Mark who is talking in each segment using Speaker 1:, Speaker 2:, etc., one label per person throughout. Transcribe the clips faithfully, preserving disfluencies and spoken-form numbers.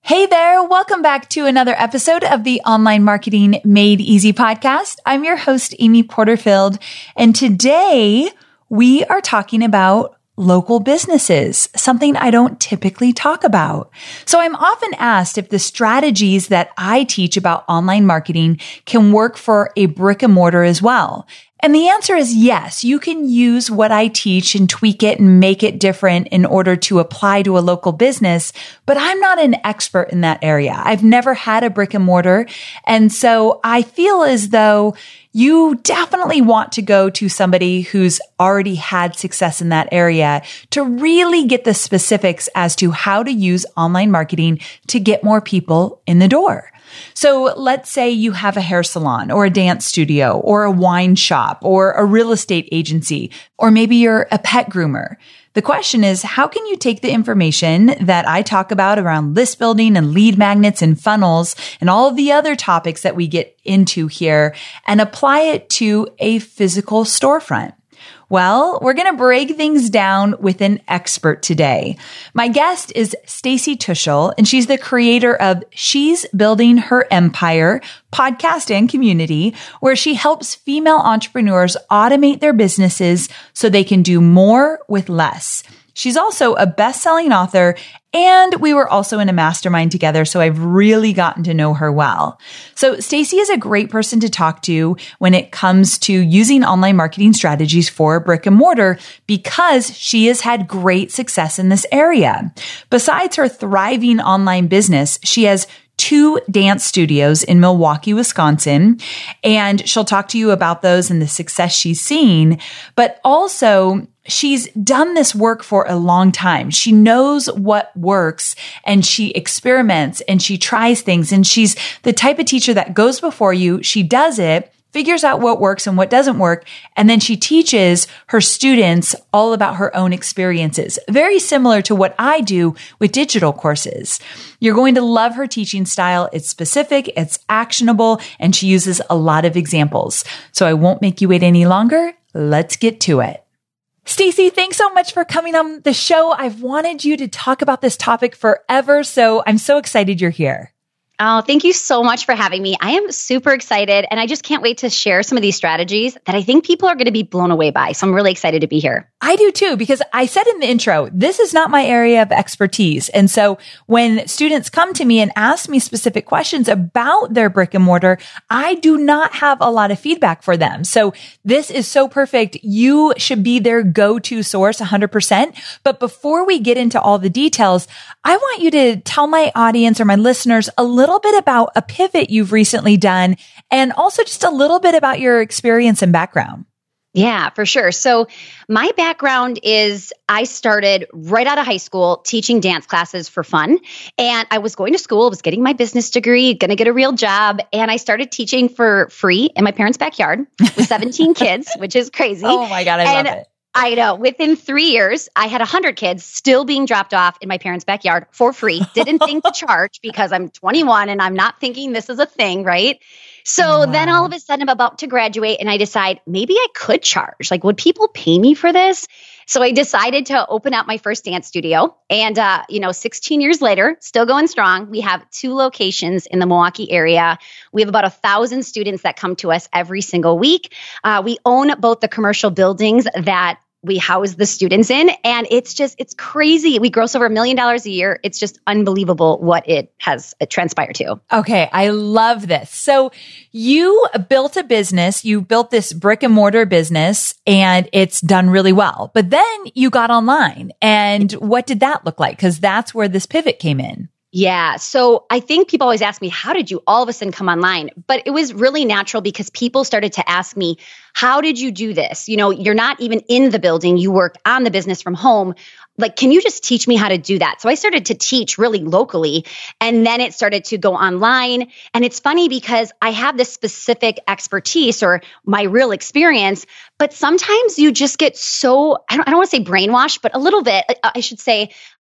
Speaker 1: Hey there, welcome back to another episode of the Online Marketing Made Easy podcast. I'm your host, Amy Porterfield, and today we are talking about local businesses, something I don't typically talk about. So I'm often asked if the strategies that I teach about online marketing can work for a brick and mortar as well. And the answer is yes, you can use what I teach and tweak it and make it different in order to apply to a local business, but I'm not an expert in that area. I've never had a brick and mortar. And so I feel as though you definitely want to go to somebody who's already had success in that area to really get the specifics as to how to use online marketing to get more people in the door. So let's say you have a hair salon or a dance studio or a wine shop or a real estate agency, or maybe you're a pet groomer. The question is, how can you take the information that I talk about around list building and lead magnets and funnels and all of the other topics that we get into here and apply it to a physical storefront? Well, we're going to break things down with an expert today. My guest is Stacy Tuschl, and she's the creator of She's Building Her Empire podcast and community, where she helps female entrepreneurs automate their businesses so they can do more with less. She's also a best-selling author, and we were also in a mastermind together, so I've really gotten to know her well. So Stacy is a great person to talk to when it comes to using online marketing strategies for brick and mortar because she has had great success in this area. Besides her thriving online business, she has two dance studios in Milwaukee, Wisconsin, and she'll talk to you about those and the success she's seen, but also she's done this work for a long time. She knows what works and she experiments and she tries things, and she's the type of teacher that goes before you. She does it, figures out what works and what doesn't work, and then she teaches her students all about her own experiences. Very similar to what I do with digital courses. You're going to love her teaching style. It's specific, it's actionable, and she uses a lot of examples. So I won't make you wait any longer. Let's get to it. Stacy, thanks so much for coming on the show. I've wanted you to talk about this topic forever, so I'm so excited you're here.
Speaker 2: Oh, thank you so much for having me. I am super excited, and I just can't wait to share some of these strategies that I think people are going to be blown away by. So I'm really excited to be here.
Speaker 1: I do too, because I said in the intro, this is not my area of expertise. And so when students come to me and ask me specific questions about their brick and mortar, I do not have a lot of feedback for them. So this is so perfect. You should be their go-to source one hundred percent. But before we get into all the details, I want you to tell my audience or my listeners a little bit about a pivot you've recently done, and also just a little bit about your experience and background.
Speaker 2: Yeah, for sure. So my background is I started right out of high school teaching dance classes for fun. And I was going to school, was getting my business degree, going to get a real job. And I started teaching for free in my parents' backyard with seventeen kids, which is crazy.
Speaker 1: Oh my God, I
Speaker 2: and
Speaker 1: love it.
Speaker 2: I know. Within three years, I had one hundred kids still being dropped off in my parents' backyard for free. Didn't think to charge because I'm twenty-one and I'm not thinking this is a thing, right? So
Speaker 1: Wow.
Speaker 2: then all of a sudden I'm about to graduate and I decide maybe I could charge. Like, would people pay me for this? So I decided to open up my first dance studio. And, uh, you know, sixteen years later, still going strong. We have two locations in the Milwaukee area. We have about a thousand students that come to us every single week. Uh, we own both the commercial buildings that we house the students in. And it's just, it's crazy. We gross over a million dollars a year. It's just unbelievable what it has it transpired to.
Speaker 1: Okay. I love this. So you built a business, you built this brick and mortar business, and it's done really well. But then you got online, and what did that look like? Because that's where this pivot came in.
Speaker 2: Yeah. So I think people always ask me, how did you all of a sudden come online? But it was really natural because people started to ask me, how did you do this? You know, you're not even in the building. You work on the business from home. Like, can you just teach me how to do that? So I started to teach really locally, and then it started to go online. And it's funny because I have this specific expertise or my real experience, but sometimes you just get so, I don't, I don't want to say brainwashed, but a little bit, I should say,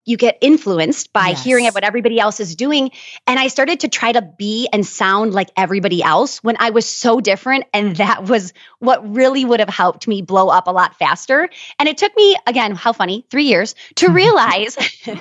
Speaker 2: you get influenced by
Speaker 1: Yes.
Speaker 2: hearing what everybody else is doing. And I started to try to be and sound like everybody else when I was so different. And that was what really would have helped me blow up a lot faster. And it took me, again, how funny, three years to realize,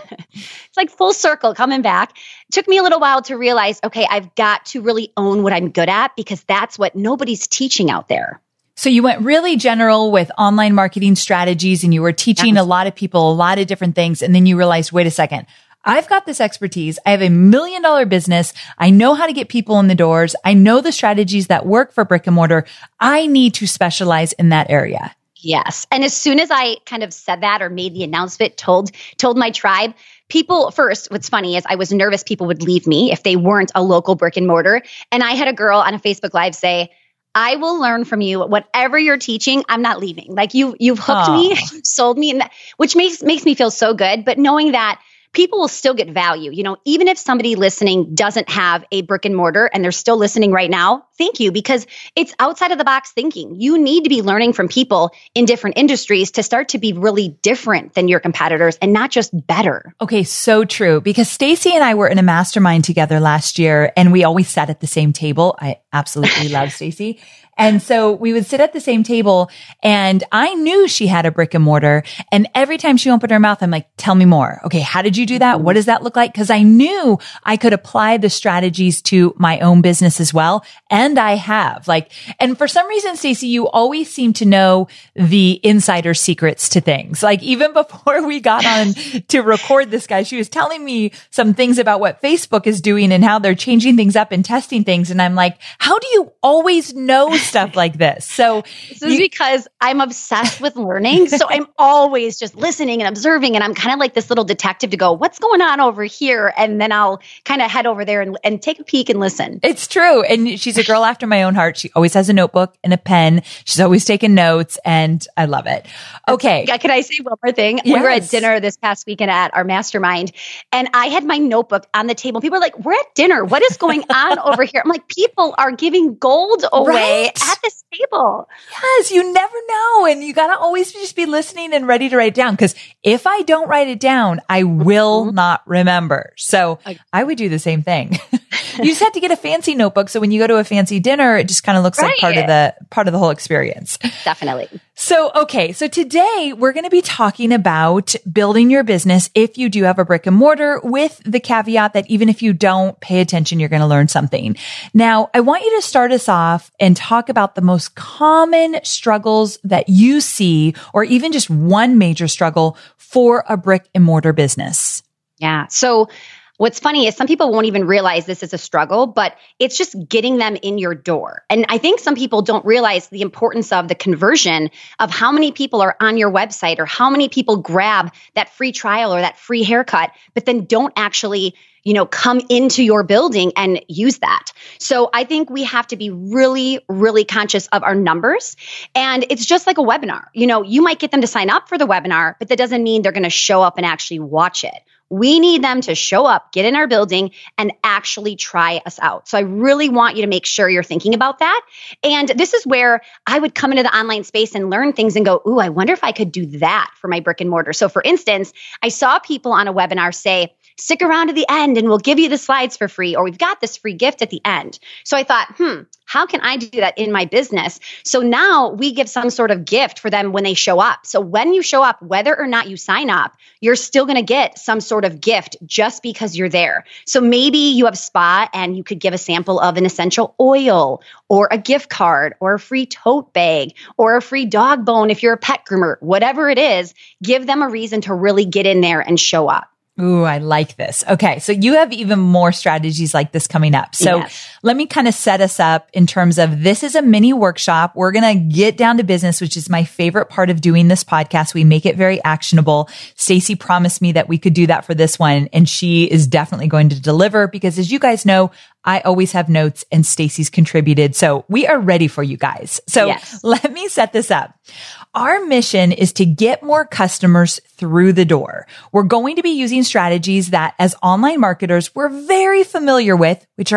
Speaker 2: it's like full circle coming back. It took me a little while to realize, okay, I've got to really own what I'm good at because that's what nobody's teaching out there.
Speaker 1: So you went really general with online marketing strategies and you were teaching
Speaker 2: Yes.
Speaker 1: a lot of people a lot of different things. And then you realized, wait a second, I've got this expertise. I have a million dollar business. I know how to get people in the doors. I know the strategies that work for brick and mortar. I need to specialize in that area.
Speaker 2: Yes. And as soon as I kind of said that or made the announcement, told, told my tribe, people first, what's funny is I was nervous people would leave me if they weren't a local brick and mortar. And I had a girl on a Facebook Live say, I will learn from you. Whatever you're teaching, I'm not leaving. Like you, you've hooked
Speaker 1: Aww.
Speaker 2: me, sold me, and that, which makes makes me feel so good. But knowing that people will still get value, you know, even if somebody listening doesn't have a brick and mortar and they're still listening right now, thank you, because it's outside of the box thinking. You need to be learning from people in different industries to start to be really different than your competitors and not just better.
Speaker 1: Okay, so true. Because Stacy and I were in a mastermind together last year and we always sat at the same table. I absolutely love Stacy. And so we would sit at the same table and I knew she had a brick and mortar. And every time she opened her mouth, I'm like, tell me more. Okay, how did you do that? What does that look like? Because I knew I could apply the strategies to my own business as well. And I have like, and for some reason, Stacy, you always seem to know the insider secrets to things. Like even before we got on to record this, guy, she was telling me some things about what Facebook is doing and how they're changing things up and testing things. And I'm like, how do you always know stuff like this? So
Speaker 2: this is
Speaker 1: you,
Speaker 2: because I'm obsessed with learning. So I'm always just listening and observing. And I'm kind of like this little detective to go, what's going on over here? And then I'll kind of head over there and, and take a peek and listen.
Speaker 1: It's true. And she's a girl after my own heart. She always has a notebook and a pen. She's always taking notes and I love it. Okay.
Speaker 2: Yeah, can I say one more thing?
Speaker 1: Yes.
Speaker 2: We were at dinner this past weekend at our mastermind and I had my notebook on the table. People are like, we're at dinner. What is going on over here? I'm like, people are giving gold away
Speaker 1: Right?
Speaker 2: at this table.
Speaker 1: Yes, you never know. And you got to always just be listening and ready to write it down. Because if I don't write it down, I will mm-hmm. not remember. So I, I would do the same thing. You just have to get a fancy notebook. So when you go to a fancy dinner, it just kind of looks right. like part of the, part of the whole experience.
Speaker 2: Definitely.
Speaker 1: So, okay. So today we're going to be talking about building your business if you do have a brick and mortar, with the caveat that even if you don't pay attention, you're going to learn something. Now, I want you to start us off and talk about the most common struggles that you see, or even just one major struggle for a brick and mortar business.
Speaker 2: Yeah. So what's funny is some people won't even realize this is a struggle, but it's just getting them in your door. And I think some people don't realize the importance of the conversion of how many people are on your website or how many people grab that free trial or that free haircut, but then don't actually, you know, come into your building and use that. So I think we have to be really, really conscious of our numbers. And it's just like a webinar. You know, you might get them to sign up for the webinar, but that doesn't mean they're going to show up and actually watch it. We need them to show up, get in our building, and actually try us out. So I really want you to make sure you're thinking about that. And this is where I would come into the online space and learn things and go, ooh, I wonder if I could do that for my brick and mortar. So for instance, I saw people on a webinar say, stick around to the end and we'll give you the slides for free, or we've got this free gift at the end. So I thought, hmm, how can I do that in my business? So now we give some sort of gift for them when they show up. So when you show up, whether or not you sign up, you're still going to get some sort of gift just because you're there. So maybe you have spa and you could give a sample of an essential oil or a gift card or a free tote bag or a free dog bone if you're a pet groomer, whatever it is, give them a reason to really get in there and show up.
Speaker 1: Ooh, I like this. Okay. So you have even more strategies like this coming up. So
Speaker 2: yes.
Speaker 1: Let me kind of set us up in terms of, this is a mini workshop. We're going to get down to business, which is my favorite part of doing this podcast. We make it very actionable. Stacy promised me that we could do that for this one, and she is definitely going to deliver, because as you guys know, I always have notes and Stacy's contributed. So we are ready for you guys. So
Speaker 2: yes.
Speaker 1: Let me set this up. Our mission is to get more customers through the door. We're going to be using strategies that as online marketers, we're very familiar with, which are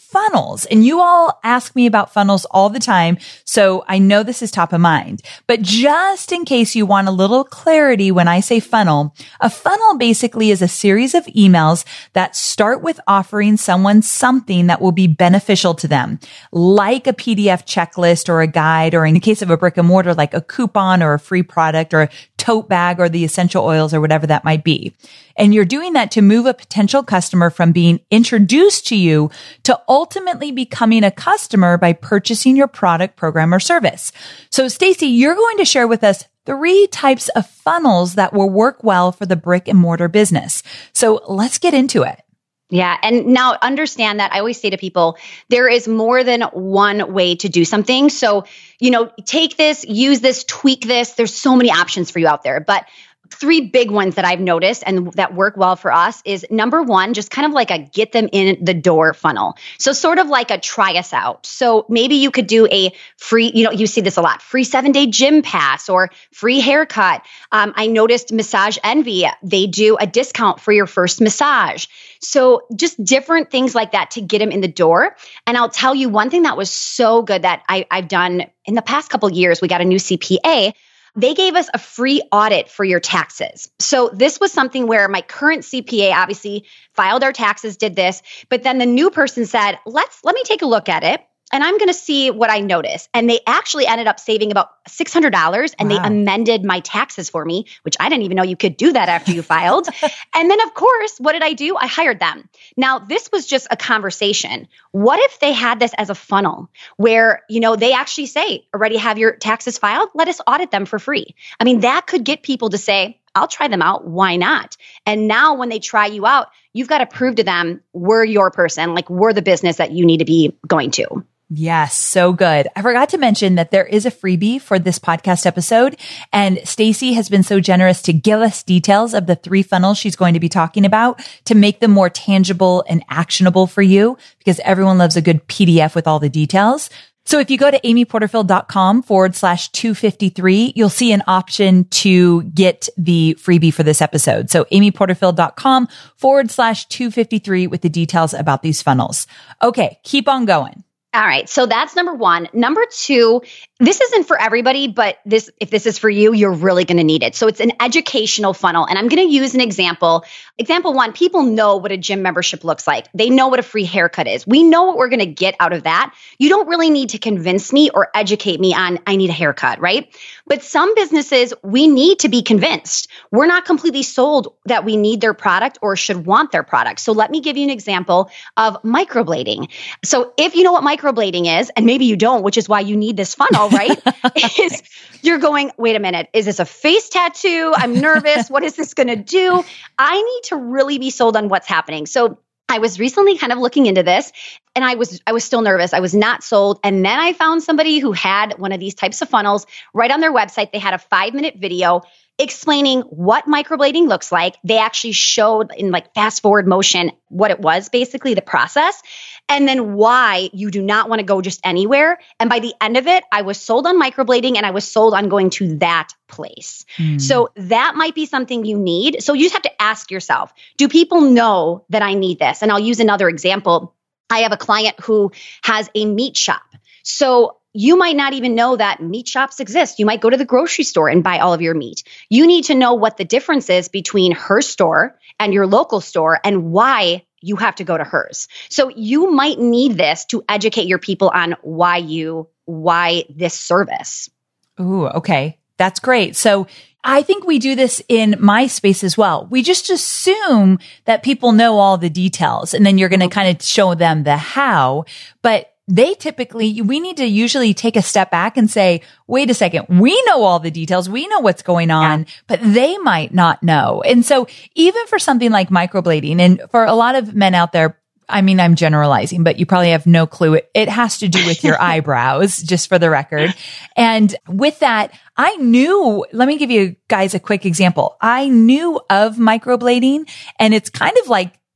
Speaker 1: funnels. And you all ask me about funnels all the time, so I know this is top of mind. But just in case you want a little clarity when I say funnel, a funnel basically is a series of emails that start with offering someone something that will be beneficial to them, like a P D F checklist or a guide, or in the case of a brick and mortar, like a coupon or a free product or a tote bag or the essential oils or whatever that might be. And you're doing that to move a potential customer from being introduced to you to ultimately becoming a customer by purchasing your product, program, or service. So Stacey, you're going to share with us three types of funnels that will work well for the brick and mortar business. So let's get into it.
Speaker 2: Yeah. And now understand that I always say to people, there is more than one way to do something. So, you know, take this, use this, tweak this. There's so many options for you out there. But three big ones that I've noticed and that work well for us is number one, just kind of like a get them in the door funnel. So sort of like a try us out. So maybe you could do a free, you know, you see this a lot, free seven day gym pass or free haircut. Um, I noticed Massage Envy, they do a discount for your first massage. So just different things like that to get them in the door. And I'll tell you one thing that was so good that I, I've done in the past couple of years, we got a new C P A. They gave us a free audit for your taxes. So this was something where my current C P A obviously filed our taxes, did this, but then the new person said, let's, let me take a look at it. And I'm going to see what I notice. And they actually ended up saving about six hundred dollars and wow. they amended my taxes for me, which I didn't even know you could do that after you filed. And then of course, what did I do? I hired them. Now, this was just a conversation. What if they had this as a funnel where, you know, they actually say, already have your taxes filed? Let us audit them for free. I mean, that could get people to say, I'll try them out. Why not? And now when they try you out, you've got to prove to them we're your person, like we're the business that you need to be going to.
Speaker 1: Yes, so good. I forgot to mention that there is a freebie for this podcast episode, and Stacey has been so generous to give us details of the three funnels she's going to be talking about to make them more tangible and actionable for you, because everyone loves a good P D F with all the details. So if you go to amyporterfield.com forward slash 253, you'll see an option to get the freebie for this episode. So amyporterfield.com forward slash 253 with the details about these funnels. Okay, keep on going.
Speaker 2: All right. So that's number one. Number two, this isn't for everybody, but this, if this is for you, you're really going to need it. So it's an educational funnel. And I'm going to use an example. Example one, people know what a gym membership looks like. They know what a free haircut is. We know what we're going to get out of that. You don't really need to convince me or educate me on, I need a haircut, right? But some businesses, we need to be convinced. We're not completely sold that we need their product or should want their product. So let me give you an example of microblading. So if you know what microblading is, and maybe you don't, which is why you need this funnel, right? is you're going, wait a minute, is this a face tattoo? I'm nervous. What is this going to do? I need to really be sold on what's happening. So I was recently kind of looking into this and I was, I was still nervous. I was not sold. And then I found somebody who had one of these types of funnels right on their website. They had a five minute video explaining what microblading looks like. They actually showed in like fast forward motion what it was, basically the process, and then why you do not want to go just anywhere. And by the end of it, I was sold on microblading and I was sold on going to that place. Mm. So that might be something you need. So you just have to ask yourself, do people know that I need this? And I'll use another example. I have a client who has a meat shop. So you might not even know that meat shops exist. You might go to the grocery store and buy all of your meat. You need to know what the difference is between her store and your local store and why you have to go to hers. So you might need this to educate your people on why you, why this service.
Speaker 1: Ooh, okay. That's great. So I think we do this in my space as well. We just assume that people know all the details and then you're going to kind of show them the how, but they typically, we need to usually take a step back and say, wait a second, we know all the details. We know what's going on, yeah. but they might not know. And so even for something like microblading, and for a lot of men out there, I mean, I'm generalizing, but you probably have no clue. It, it has to do with your eyebrows, just for the record. And with that, I knew, let me give you guys a quick example. I knew of microblading, and it's kind of like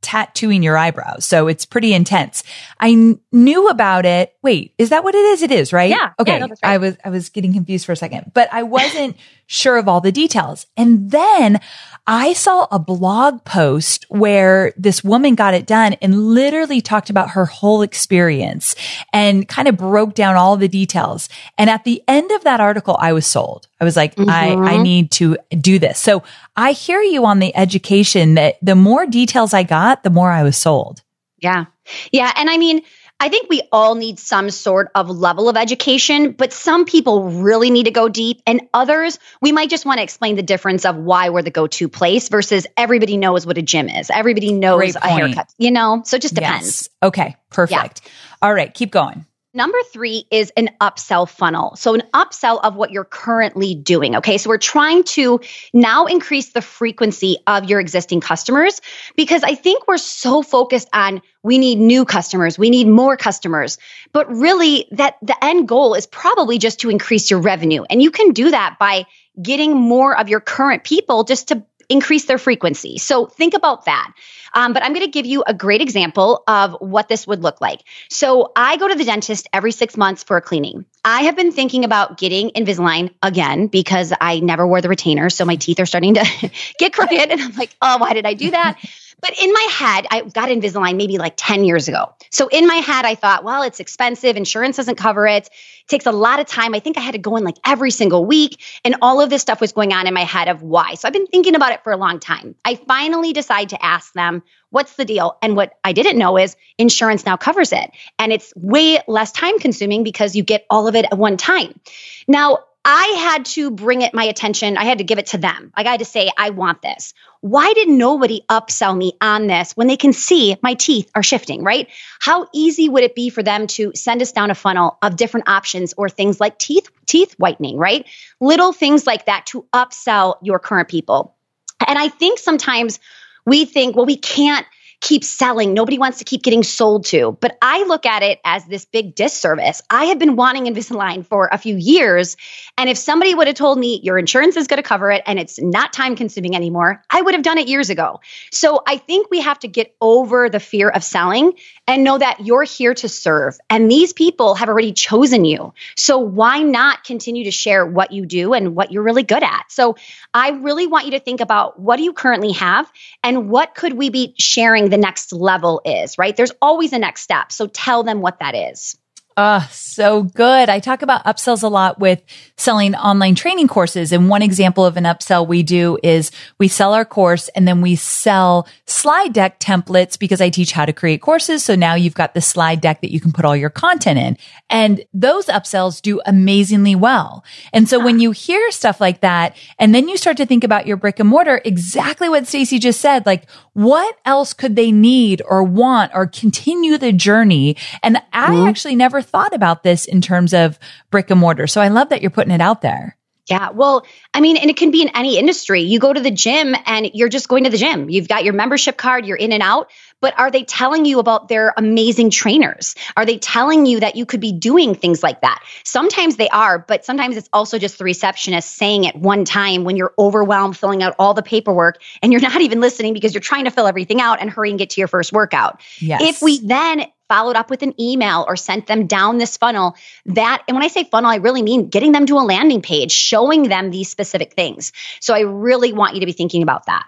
Speaker 1: tattooing your eyebrows. So it's pretty intense. I kn- knew about it. Wait, is that what it is? It is, right?
Speaker 2: Yeah.
Speaker 1: Okay.
Speaker 2: Yeah, no, that's right.
Speaker 1: I was, I was getting confused for a second, but I wasn't sure of all the details. And then I saw a blog post where this woman got it done and literally talked about her whole experience and kind of broke down all the details. And at the end of that article, I was sold. I was like, mm-hmm. I, I need to do this. So I hear you on the education that the more details I got, the more I was sold.
Speaker 2: Yeah. Yeah. And I mean, I think we all need some sort of level of education, but some people really need to go deep, and others, we might just want to explain the difference of why we're the go-to place versus everybody knows what a gym is. Everybody knows a haircut, you know? So it just depends.
Speaker 1: Yes. Okay. Perfect. Yeah. All right. Keep going.
Speaker 2: Number three is an upsell funnel. So an upsell of what you're currently doing. Okay. So we're trying to now increase the frequency of your existing customers, because I think we're so focused on we need new customers, we need more customers, but really that the end goal is probably just to increase your revenue. And you can do that by getting more of your current people just to increase their frequency. So think about that. Um, but I'm going to give you a great example of what this would look like. So I go to the dentist every six months for a cleaning. I have been thinking about getting Invisalign again because I never wore the retainer. So my teeth are starting to get crooked. And I'm like, oh, why did I do that? But in my head, I got Invisalign maybe like ten years ago. So in my head, I thought, well, it's expensive. Insurance doesn't cover it. It takes a lot of time. I think I had to go in like every single week. And all of this stuff was going on in my head of why. So I've been thinking about it for a long time. I finally decide to ask them, what's the deal? And what I didn't know is insurance now covers it. And it's way less time consuming because you get all of it at one time. Now, I had to bring it my attention. I had to give it to them. I had to say, I want this. Why did nobody upsell me on this when they can see my teeth are shifting, right? How easy would it be for them to send us down a funnel of different options or things like teeth, teeth whitening, right? Little things like that to upsell your current people. And I think sometimes we think, well, we can't keep selling. Nobody wants to keep getting sold to. But I look at it as this big disservice. I have been wanting Invisalign for a few years. And if somebody would have told me your insurance is going to cover it and it's not time consuming anymore, I would have done it years ago. So I think we have to get over the fear of selling and know that you're here to serve. And these people have already chosen you. So why not continue to share what you do and what you're really good at? So I really want you to think about what do you currently have and what could we be sharing the next level is, right? There's always a next step. So tell them what that is.
Speaker 1: Oh, so good. I talk about upsells a lot with selling online training courses. And one example of an upsell we do is we sell our course and then we sell slide deck templates because I teach how to create courses. So now you've got the slide deck that you can put all your content in. And those upsells do amazingly well. And so when you hear stuff like that, and then you start to think about your brick and mortar, exactly what Stacey just said, like what else could they need or want or continue the journey? And I mm-hmm. actually never thought about this in terms of brick and mortar. So I love that you're putting it out there.
Speaker 2: Yeah. Well, I mean, and it can be in any industry. You go to the gym and you're just going to the gym. You've got your membership card, you're in and out. But are they telling you about their amazing trainers? Are they telling you that you could be doing things like that? Sometimes they are, but sometimes it's also just the receptionist saying it one time when you're overwhelmed, filling out all the paperwork, and you're not even listening because you're trying to fill everything out and hurry and get to your first workout.
Speaker 1: Yes.
Speaker 2: If we then followed up with an email or sent them down this funnel, that, and when I say funnel, I really mean getting them to a landing page, showing them these specific things. So I really want you to be thinking about that.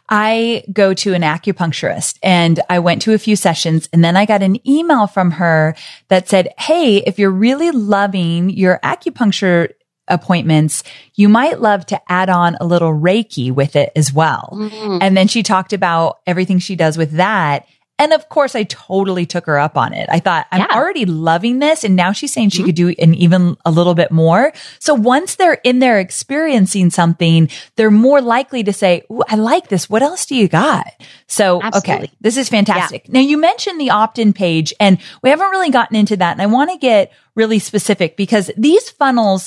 Speaker 1: I go to an acupuncturist and I went to a few sessions and then I got an email from her that said, hey, if you're really loving your acupuncture appointments, you might love to add on a little Reiki with it as well. Mm-hmm. And then she talked about everything she does with that. And of course, I totally took her up on it. I thought, I'm yeah. already loving this. And now she's saying she mm-hmm. could do an even a little bit more. So once they're in there experiencing something, they're more likely to say, ooh, I like this. What else do you got? So, Absolutely. Okay, this is fantastic. Yeah. Now you mentioned the opt-in page and we haven't really gotten into that. And I want to get really specific because these funnels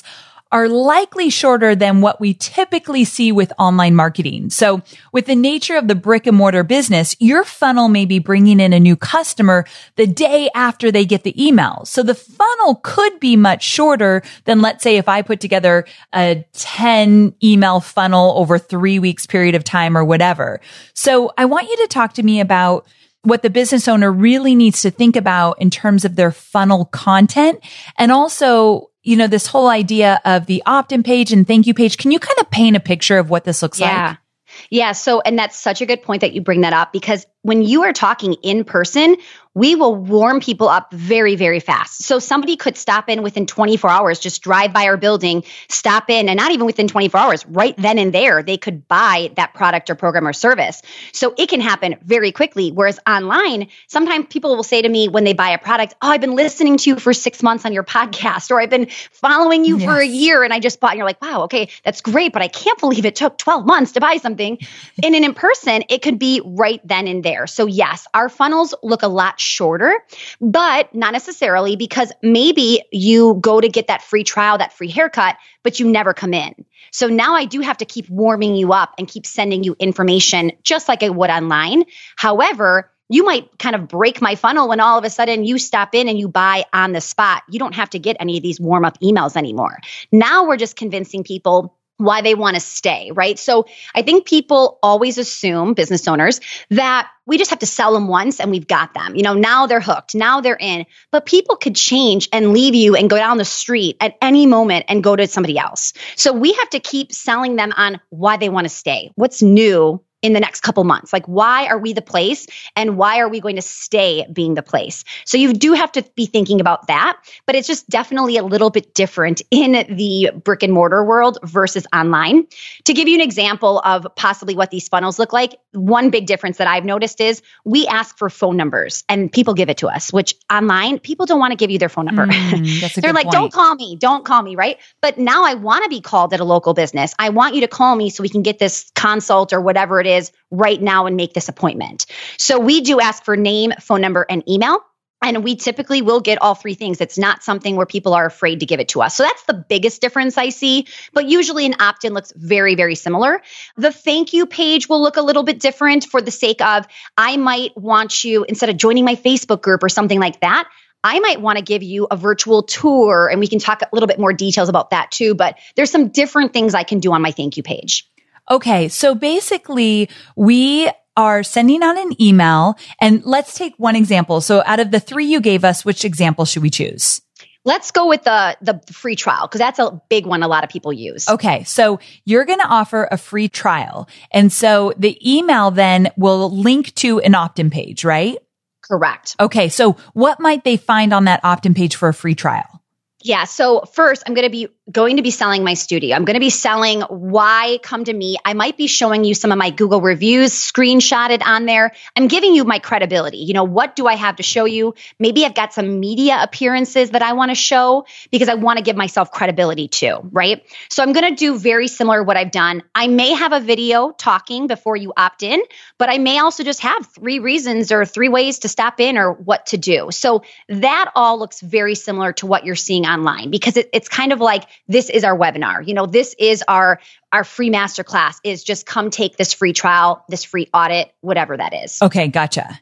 Speaker 1: are likely shorter than what we typically see with online marketing. So with the nature of the brick and mortar business, your funnel may be bringing in a new customer the day after they get the email. So the funnel could be much shorter than, let's say, if I put together a ten email funnel over three weeks period of time or whatever. So I want you to talk to me about what the business owner really needs to think about in terms of their funnel content. And also, you know, this whole idea of the opt-in page and thank you page. Can you kind of paint a picture of what this looks
Speaker 2: yeah.
Speaker 1: like?
Speaker 2: Yeah. So, and that's such a good point that you bring that up, because when you are talking in person, we will warm people up very, very fast. So somebody could stop in within twenty-four hours, just drive by our building, stop in, and not even within twenty-four hours, right then and there, they could buy that product or program or service. So it can happen very quickly. Whereas online, sometimes people will say to me when they buy a product, oh, I've been listening to you for six months on your podcast, or I've been following you yes. for a year and I just bought, and you're like, wow, okay, that's great, but I can't believe it took twelve months to buy something. And in in person, it could be right then and there. So yes, our funnels look a lot shorter, but not necessarily, because maybe you go to get that free trial, that free haircut, but you never come in. So now I do have to keep warming you up and keep sending you information just like I would online. However, you might kind of break my funnel when all of a sudden you stop in and you buy on the spot. You don't have to get any of these warm up emails anymore. Now we're just convincing people why they want to stay, right? So I think people always assume, business owners, that we just have to sell them once and we've got them. You know, now they're hooked. Now they're in. But people could change and leave you and go down the street at any moment and go to somebody else. So we have to keep selling them on why they want to stay. What's new in the next couple months? Like, why are we the place and why are we going to stay being the place? So you do have to be thinking about that, but it's just definitely a little bit different in the brick and mortar world versus online. To give you an example of possibly what these funnels look like, one big difference that I've noticed is we ask for phone numbers and people give it to us, which online, people don't want to give you their phone number.
Speaker 1: Mm, that's a
Speaker 2: They're
Speaker 1: good
Speaker 2: like,
Speaker 1: point.
Speaker 2: don't call me, don't call me, right? But now I want to be called at a local business. I want you to call me so we can get this consult or whatever it is right now and make this appointment. So we do ask for name, phone number, and email. And we typically will get all three things. It's not something where people are afraid to give it to us. So that's the biggest difference I see. But usually an opt-in looks very, very similar. The thank you page will look a little bit different for the sake of, I might want you, instead of joining my Facebook group or something like that, I might want to give you a virtual tour, and we can talk a little bit more details about that too. But there's some different things I can do on my thank you page.
Speaker 1: Okay. So basically we are sending out an email, and let's take one example. So out of the three you gave us, which example should we choose?
Speaker 2: Let's go with the, the free trial, because that's a big one a lot of people use.
Speaker 1: Okay. So you're going to offer a free trial. And so the email then will link to an opt-in page, right?
Speaker 2: Correct.
Speaker 1: Okay. So what might they find on that opt-in page for a free trial?
Speaker 2: Yeah. So first, I'm going to be going to be selling my studio. I'm going to be selling why come to me. I might be showing you some of my Google reviews screenshotted on there. I'm giving you my credibility. You know, what do I have to show you? Maybe I've got some media appearances that I want to show because I want to give myself credibility too, right? So I'm going to do very similar to what I've done. I may have a video talking before you opt in, but I may also just have three reasons or three ways to stop in or what to do. So that all looks very similar to what you're seeing online, because it, it's kind of like, this is our webinar. You know, this is our, our free masterclass is just come take this free trial, this free audit, whatever that is.
Speaker 1: Okay. Gotcha.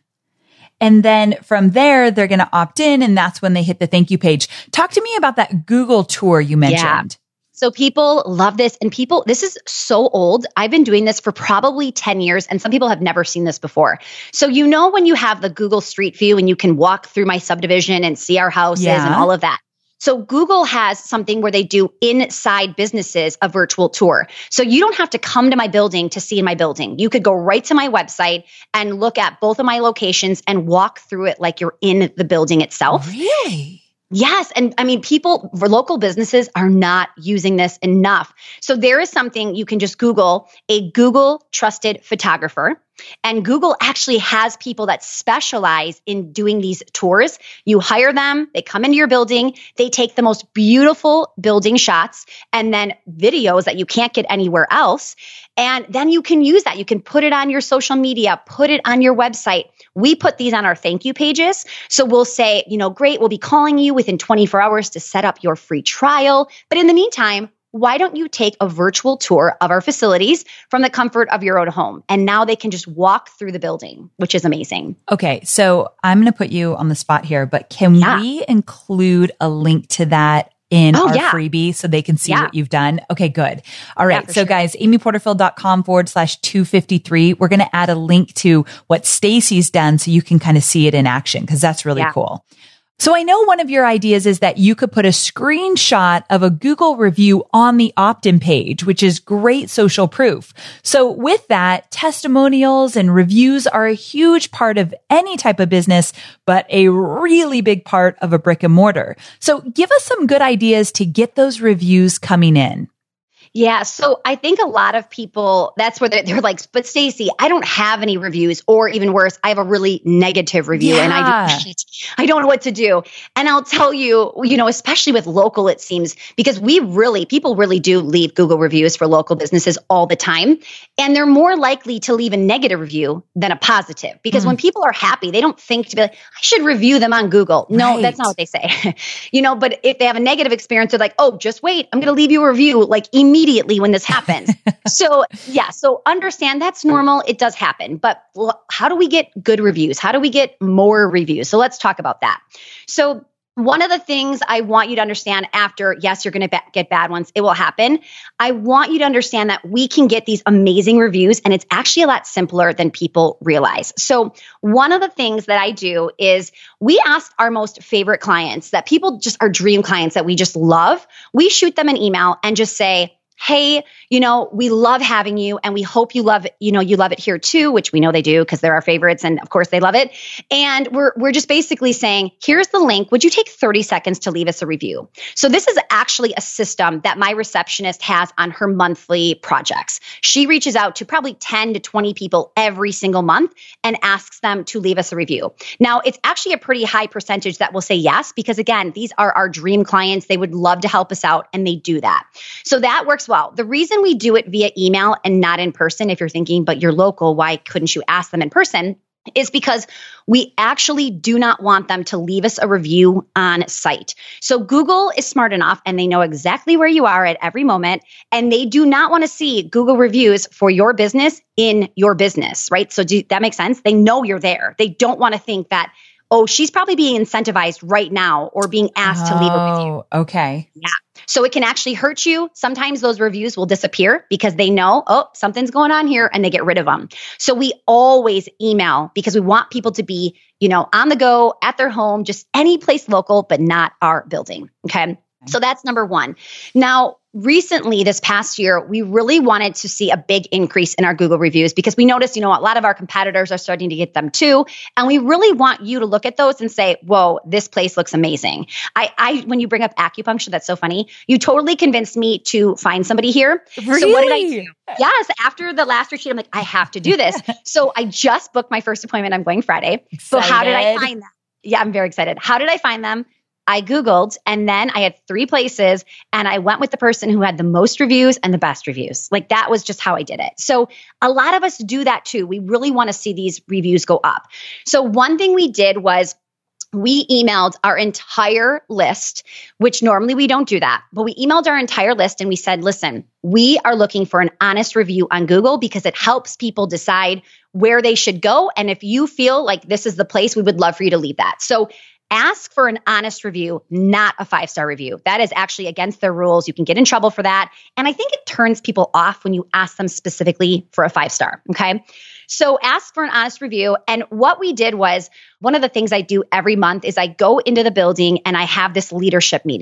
Speaker 1: And then from there, they're going to opt in, and that's when they hit the thank you page. Talk to me about that Google tour you mentioned.
Speaker 2: Yeah. So people love this, and people, this is so old. I've been doing this for probably ten years, and some people have never seen this before. So, you know, when you have the Google Street View and you can walk through my subdivision and see our houses
Speaker 1: yeah.
Speaker 2: and all of that. So Google has something where they do inside businesses a virtual tour. So you don't have to come to my building to see my building. You could go right to my website and look at both of my locations and walk through it like you're in the building itself.
Speaker 1: Really?
Speaker 2: Yes. And I mean, people, local businesses are not using this enough. So there is something you can just Google, a Google trusted photographer. And Google actually has people that specialize in doing these tours. You hire them, they come into your building, they take the most beautiful building shots and then videos that you can't get anywhere else. And then you can use that. You can put it on your social media, put it on your website. We put these on our thank you pages. So we'll say, you know, great, we'll be calling you within twenty-four hours to set up your free trial. But in the meantime, why don't you take a virtual tour of our facilities from the comfort of your own home? And now they can just walk through the building, which is amazing.
Speaker 1: Okay, so I'm going to put you on the spot here, but can
Speaker 2: Yeah.
Speaker 1: we include a link to that in
Speaker 2: Oh,
Speaker 1: our
Speaker 2: yeah.
Speaker 1: freebie so they can see
Speaker 2: Yeah.
Speaker 1: what you've done? Okay, good. All
Speaker 2: Yeah,
Speaker 1: right.
Speaker 2: for
Speaker 1: so
Speaker 2: sure.
Speaker 1: guys, amyporterfield.com forward slash 253. We're going to add a link to what Stacy's done so you can kind of see it in action because that's really
Speaker 2: Yeah.
Speaker 1: cool. So I know one of your ideas is that you could put a screenshot of a Google review on the opt-in page, which is great social proof. So with that, testimonials and reviews are a huge part of any type of business, but a really big part of a brick and mortar. So give us some good ideas to get those reviews coming in.
Speaker 2: Yeah. So I think a lot of people, that's where they're, they're like, but Stacey, I don't have any reviews, or even worse, I have a really negative review and I,
Speaker 1: Yeah.
Speaker 2: do, I don't know what to do. And I'll tell you, you know, especially with local, it seems, because we really, people really do leave Google reviews for local businesses all the time. And they're more likely to leave a negative review than a positive, because
Speaker 1: Mm.
Speaker 2: when people are happy, they don't think to be like, I should review them on Google. No,
Speaker 1: Right.
Speaker 2: that's not what they say. You know, but if they have a negative experience, they're like, oh, just wait, I'm going to leave you a review like immediately. Immediately when this happens. So yeah, so understand that's normal. It does happen, but well, how do we get good reviews? How do we get more reviews? So let's talk about that. So one of the things I want you to understand after, yes, you're going to ba- get bad ones. It will happen. I want you to understand that we can get these amazing reviews, and it's actually a lot simpler than people realize. So one of the things that I do is we ask our most favorite clients, that people just are dream clients that we just love. We shoot them an email and just say, hey, you know, we love having you and we hope you love it, you know, you love it here too, which we know they do because they're our favorites and of course they love it. And we're we're just basically saying, here's the link. Would you take thirty seconds to leave us a review? So this is actually a system that my receptionist has on her monthly projects. She reaches out to probably ten to twenty people every single month and asks them to leave us a review. Now, it's actually a pretty high percentage that will say yes, because again, these are our dream clients. They would love to help us out and they do that. So that works well. The reason we do it via email and not in person, if you're thinking, but you're local, why couldn't you ask them in person? Is because we actually do not want them to leave us a review on site. So Google is smart enough and they know exactly where you are at every moment, and they do not want to see Google reviews for your business in your business, right? So do that make sense? They know you're there. They don't want to think that, oh, she's probably being incentivized right now or being asked
Speaker 1: oh,
Speaker 2: to leave a review.
Speaker 1: Okay.
Speaker 2: Yeah. So it can actually hurt you. Sometimes those reviews will disappear because they know, oh, something's going on here, and they get rid of them. So we always email because we want people to be, you know, on the go, at their home, just any place local, but not our building. Okay. So that's number one. Now, recently, this past year, we really wanted to see a big increase in our Google reviews because we noticed, you know, a lot of our competitors are starting to get them too. And we really want you to look at those and say, whoa, this place looks amazing. I, I, when you bring up acupuncture, that's so funny. You totally convinced me to find somebody here.
Speaker 1: Really?
Speaker 2: So what did I do? Yes. After the last retreat, I'm like, I have to do this. So I just booked my first appointment. I'm going Friday. So how did I find them? Yeah, I'm very excited. How did I find them? I Googled, and then I had three places, and I went with the person who had the most reviews and the best reviews. Like that was just how I did it. So a lot of us do that too. We really want to see these reviews go up. So one thing we did was we emailed our entire list, which normally we don't do that, but we emailed our entire list and we said, listen, we are looking for an honest review on Google because it helps people decide where they should go. And if you feel like this is the place, we would love for you to leave that. So ask for an honest review, not a five-star review. That is actually against their rules. You can get in trouble for that. And I think it turns people off when you ask them specifically for a five-star, okay? So ask for an honest review. And what we did was, one of the things I do every month is I go into the building and I have this leadership meeting.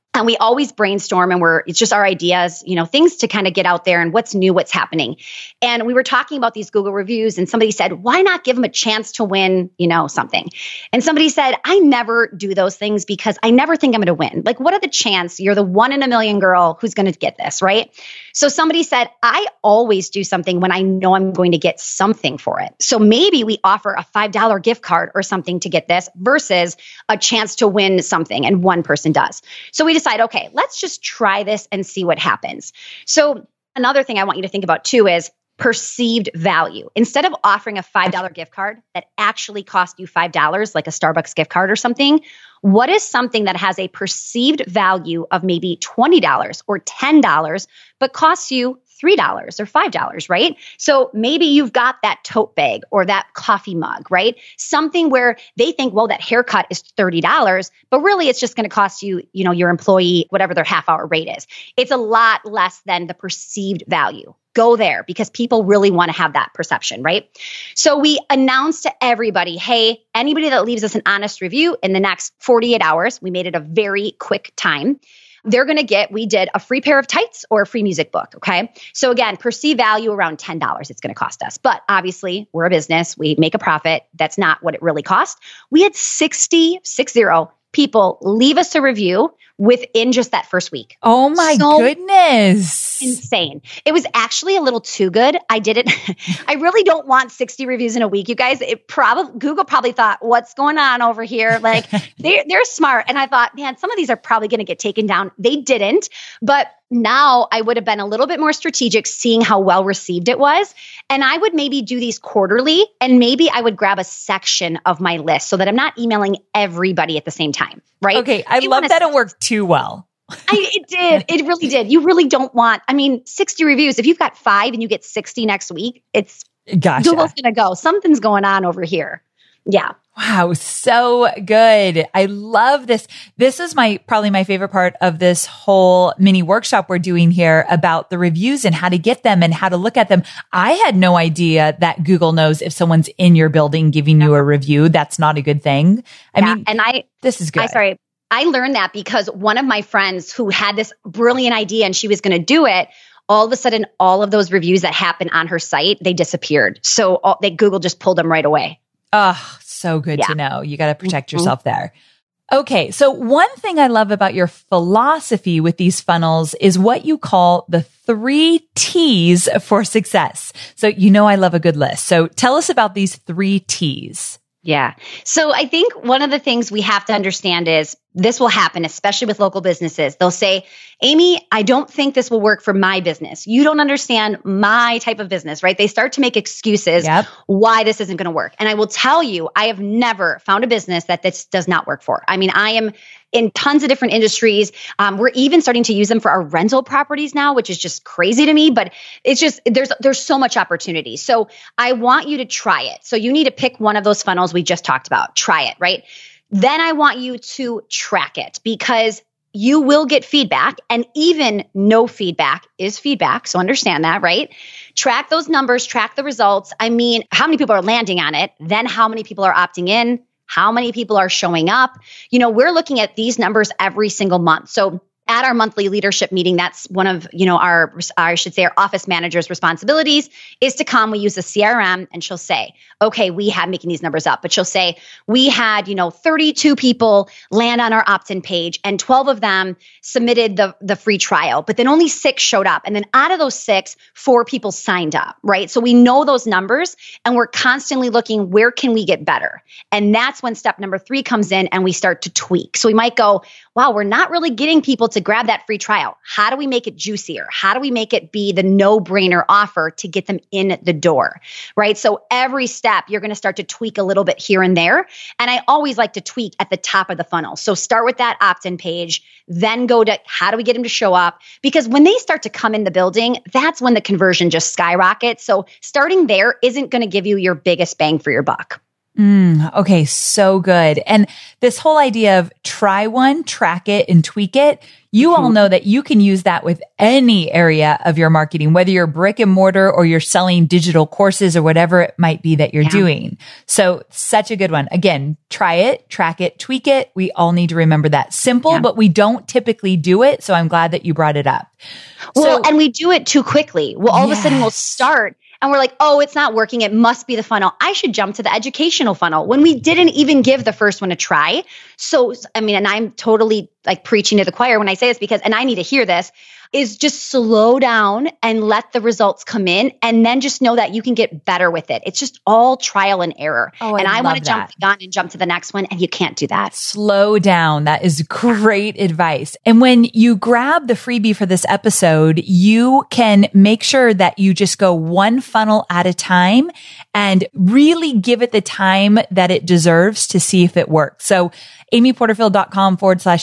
Speaker 2: And we always brainstorm and we're, it's just our ideas, you know, things to kind of get out there and what's new, what's happening. And we were talking about these Google reviews and somebody said, why not give them a chance to win, you know, something? And somebody said, I never do those things because I never think I'm going to win. Like, what are the chances you're the one in a million girl who's going to get this, right? So somebody said, I always do something when I know I'm going to get something for it. So maybe we offer a five dollar gift card or something to get this versus a chance to win something. And one person does. So we decide, okay, let's just try this and see what happens. So another thing I want you to think about too is perceived value. Instead of offering a five dollar gift card that actually cost you five dollars, like a Starbucks gift card or something, what is something that has a perceived value of maybe twenty dollars or ten dollars, but costs you three dollars or five dollars, right? So maybe you've got that tote bag or that coffee mug, right? Something where they think, well, that haircut is thirty dollars, but really it's just going to cost you, you know, your employee, whatever their half hour rate is. It's a lot less than the perceived value. Go there because people really want to have that perception, right? So we announced to everybody, hey, anybody that leaves us an honest review in the next forty-eight hours, we made it a very quick time. They're going to get, we did a free pair of tights or a free music book. Okay. So again, perceived value around ten dollars it's going to cost us. But obviously we're a business. We make a profit. That's not what it really cost. We had sixty, six zero people leave us a review within just that first week.
Speaker 1: Oh my
Speaker 2: so
Speaker 1: goodness.
Speaker 2: Insane. It was actually a little too good. I did it. I really don't want sixty reviews in a week, you guys. It probably, Google probably thought, what's going on over here? Like they're, they're smart. And I thought, man, some of these are probably going to get taken down. They didn't, but now I would have been a little bit more strategic seeing how well received it was. And I would maybe do these quarterly and maybe I would grab a section of my list so that I'm not emailing everybody at the same time, right?
Speaker 1: Okay. I
Speaker 2: you
Speaker 1: love that
Speaker 2: s-
Speaker 1: it worked too well.
Speaker 2: I, it did. It really did. You really don't want, I mean, sixty reviews. If you've got five and you get sixty next week, it's
Speaker 1: Gotcha.
Speaker 2: Google's going to go, something's going on over here. Yeah.
Speaker 1: Wow, so good. I love this. This is my probably my favorite part of this whole mini workshop we're doing here about the reviews and how to get them and how to look at them. I had no idea that Google knows if someone's in your building giving you a review. That's not a good thing. I
Speaker 2: yeah.
Speaker 1: mean,
Speaker 2: and I,
Speaker 1: this is good.
Speaker 2: I sorry. I learned that because one of my friends who had this brilliant idea and she was going to do it, all of a sudden, all of those reviews that happened on her site, they disappeared. So all, they Google just pulled them right away.
Speaker 1: Oh, so good
Speaker 2: Yeah.
Speaker 1: to know. You got to protect
Speaker 2: Mhm.
Speaker 1: yourself there. Okay. So one thing I love about your philosophy with these funnels is what you call the three T's for success. So, you know, I love a good list. So tell us about these three T's.
Speaker 2: Yeah. So I think one of the things we have to understand is this will happen, especially with local businesses. They'll say, Amy, I don't think this will work for my business. You don't understand my type of business, right? They start to make excuses
Speaker 1: Yep.
Speaker 2: why this isn't going to work. And I will tell you, I have never found a business that this does not work for. I mean, I am in tons of different industries. Um, we're even starting to use them for our rental properties now, which is just crazy to me, but it's just, there's, there's so much opportunity. So I want you to try it. So you need to pick one of those funnels we just talked about, try it, right? Then I want you to track it because you will get feedback and even no feedback is feedback. So understand that, right? Track those numbers, track the results. I mean, how many people are landing on it? Then how many people are opting in? How many people are showing up? You know, we're looking at these numbers every single month. So at our monthly leadership meeting, that's one of, you know, our, I should say our office manager's responsibilities is to come. We use a C R M and she'll say, okay, we had making these numbers up, but she'll say, we had, you know, thirty-two people land on our opt-in page and twelve of them submitted the, the free trial, but then only six showed up. And then out of those six, four people signed up, right? So we know those numbers and we're constantly looking, where can we get better? And that's when step number three comes in and we start to tweak. So we might go, wow, we're not really getting people to grab that free trial. How do we make it juicier? How do we make it be the no-brainer offer to get them in the door, right? So every step, you're going to start to tweak a little bit here and there. And I always like to tweak at the top of the funnel. So start with that opt-in page, then go to how do we get them to show up? Because when they start to come in the building, that's when the conversion just skyrockets. So starting there isn't going to give you your biggest bang for your buck.
Speaker 1: Mm, okay. So good. And this whole idea of try one, track it, and tweak it. You mm-hmm. all know that you can use that with any area of your marketing, whether you're brick and mortar or you're selling digital courses or whatever it might be that you're yeah. doing. So such a good one. Again, try it, track it, tweak it. We all need to remember that. Simple, yeah. but we don't typically do it. So I'm glad that you brought it up.
Speaker 2: Well,
Speaker 1: so,
Speaker 2: and we do it too quickly. Well, all yes. of a sudden we'll start and we're like, oh, it's not working. It must be the funnel. I should jump to the educational funnel when we didn't even give the first one a try. So, I mean, and I'm totally like preaching to the choir when I say this because, and I need to hear this, is just slow down and let the results come in. And then just know that you can get better with it. It's just all trial and error.
Speaker 1: Oh,
Speaker 2: and
Speaker 1: I,
Speaker 2: I want to jump
Speaker 1: that.
Speaker 2: the gun and jump to the next one. And you can't do that.
Speaker 1: Slow down. That is great advice. And when you grab the freebie for this episode, you can make sure that you just go one funnel at a time and really give it the time that it deserves to see if it works. So amyporterfield.com forward slash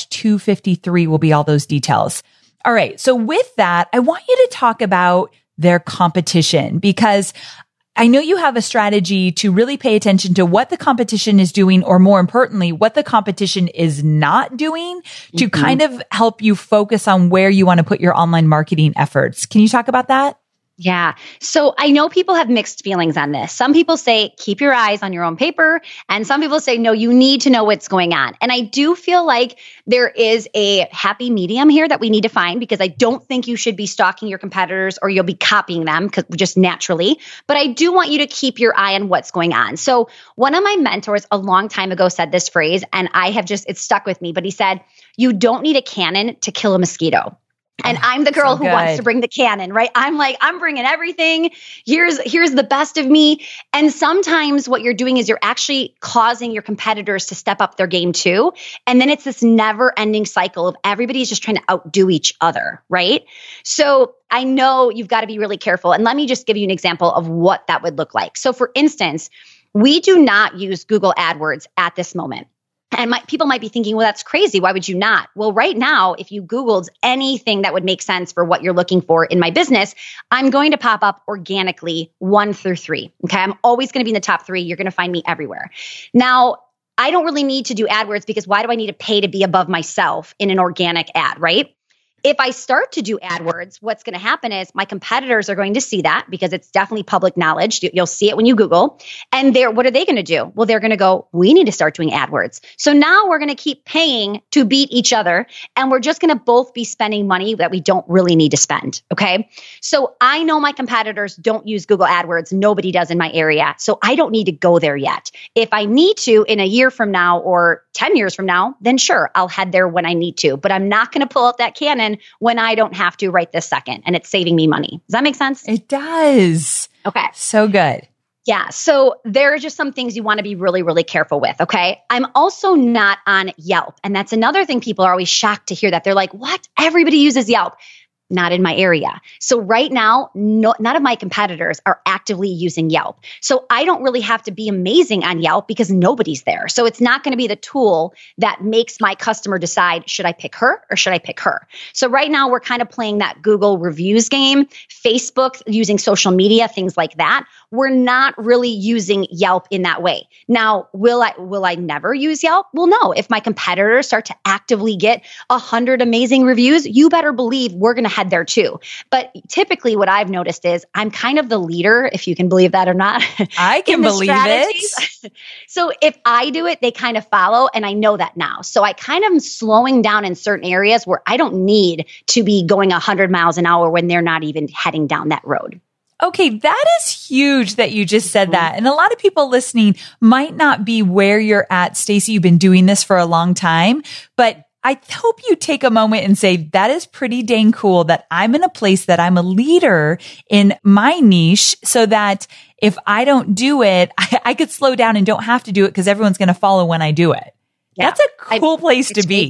Speaker 1: 253 will be all those details. All right. So with that, I want you to talk about their competition because I know you have a strategy to really pay attention to what the competition is doing, or more importantly, what the competition is not doing to mm-hmm. kind of help you focus on where you want to put your online marketing efforts. Can you talk about that?
Speaker 2: Yeah. So I know people have mixed feelings on this. Some people say, keep your eyes on your own paper. And some people say, no, you need to know what's going on. And I do feel like there is a happy medium here that we need to find, because I don't think you should be stalking your competitors or you'll be copying them because just naturally. But I do want you to keep your eye on what's going on. So one of my mentors a long time ago said this phrase, and I have just, it's stuck with me, but he said, you don't need a cannon to kill a mosquito. And I'm the girl
Speaker 1: so
Speaker 2: who wants to bring the cannon, right? I'm like, I'm bringing everything. Here's, here's the best of me. And sometimes what you're doing is you're actually causing your competitors to step up their game too. And then it's this never ending cycle of everybody's just trying to outdo each other, right? So I know you've got to be really careful. And let me just give you an example of what that would look like. So for instance, we do not use Google AdWords at this moment. And my, people might be thinking, well, that's crazy. Why would you not? Well, right now, if you Googled anything that would make sense for what you're looking for in my business, I'm going to pop up organically one through three. Okay. I'm always going to be in the top three. You're going to find me everywhere. Now, I don't really need to do AdWords because why do I need to pay to be above myself in an organic ad, right? If I start to do AdWords, what's going to happen is my competitors are going to see that because it's definitely public knowledge. You'll see it when you Google. And they're, what are they going to do? Well, they're going to go, we need to start doing AdWords. So now we're going to keep paying to beat each other. And we're just going to both be spending money that we don't really need to spend. Okay. So I know my competitors don't use Google AdWords. Nobody does in my area. So I don't need to go there yet. If I need to in a year from now or ten years from now, then sure, I'll head there when I need to. But I'm not going to pull out that cannon when I don't have to right this second, and it's saving me money. Does that make sense?
Speaker 1: It does.
Speaker 2: Okay.
Speaker 1: So good.
Speaker 2: Yeah. So there are just some things you want to be really, really careful with. Okay. I'm also not on Yelp. And that's another thing people are always shocked to hear, that they're like, what? Everybody uses Yelp. Not in my area. So right now, no, none of my competitors are actively using Yelp. So I don't really have to be amazing on Yelp because nobody's there. So it's not going to be the tool that makes my customer decide, should I pick her or should I pick her? So right now we're kind of playing that Google reviews game, Facebook, using social media, things like that. We're not really using Yelp in that way. Now, will I, will I never use Yelp? Well, no. If my competitors start to actively get a hundred amazing reviews, you better believe we're going to head there too. But typically what I've noticed is I'm kind of the leader, if you can believe that or not.
Speaker 1: I can believe it.
Speaker 2: So if I do it, they kind of follow, and I know that now. So I kind of am slowing down in certain areas where I don't need to be going one hundred miles an hour when they're not even heading down that road.
Speaker 1: Okay, that is huge that you just said that. And a lot of people listening might not be where you're at, Stacey. You've been doing this for a long time, but I hope you take a moment and say, that is pretty dang cool that I'm in a place that I'm a leader in my niche, so that if I don't do it, I, I could slow down and don't have to do it because everyone's going to follow when I do it. Yeah, That's a cool I, place to be.